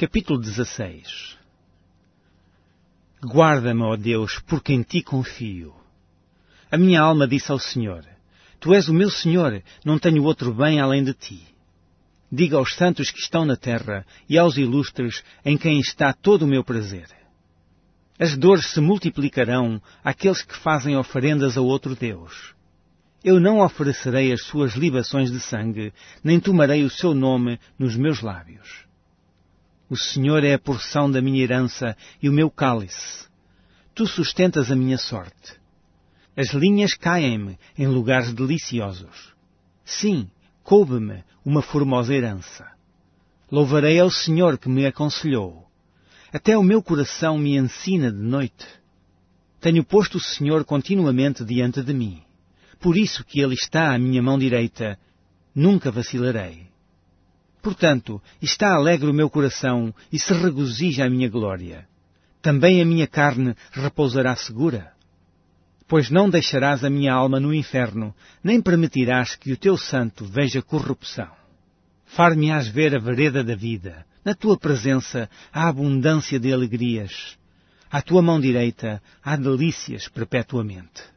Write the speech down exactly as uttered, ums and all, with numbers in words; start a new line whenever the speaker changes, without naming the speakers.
Capítulo dezasseis. Guarda-me, ó Deus, porque em Ti confio. A minha alma disse ao Senhor: Tu és o meu Senhor, não tenho outro bem além de Ti. Diga aos santos que estão na terra e aos ilustres em quem está todo o meu prazer. As dores se multiplicarão àqueles que fazem oferendas a outro Deus. Eu não oferecerei as suas libações de sangue, nem tomarei o seu nome nos meus lábios. O Senhor é a porção da minha herança e o meu cálice. Tu sustentas a minha sorte. As linhas caem-me em lugares deliciosos. Sim, coube-me uma formosa herança. Louvarei ao Senhor que me aconselhou. Até o meu coração me ensina de noite. Tenho posto o Senhor continuamente diante de mim. Por isso que Ele está à minha mão direita, nunca vacilarei. Portanto, está alegre o meu coração e se regozija a minha glória. Também a minha carne repousará segura. Pois não deixarás a minha alma no inferno, nem permitirás que o teu santo veja corrupção. Far-me-ás ver a vereda da vida. Na tua presença há abundância de alegrias. À tua mão direita há delícias perpetuamente.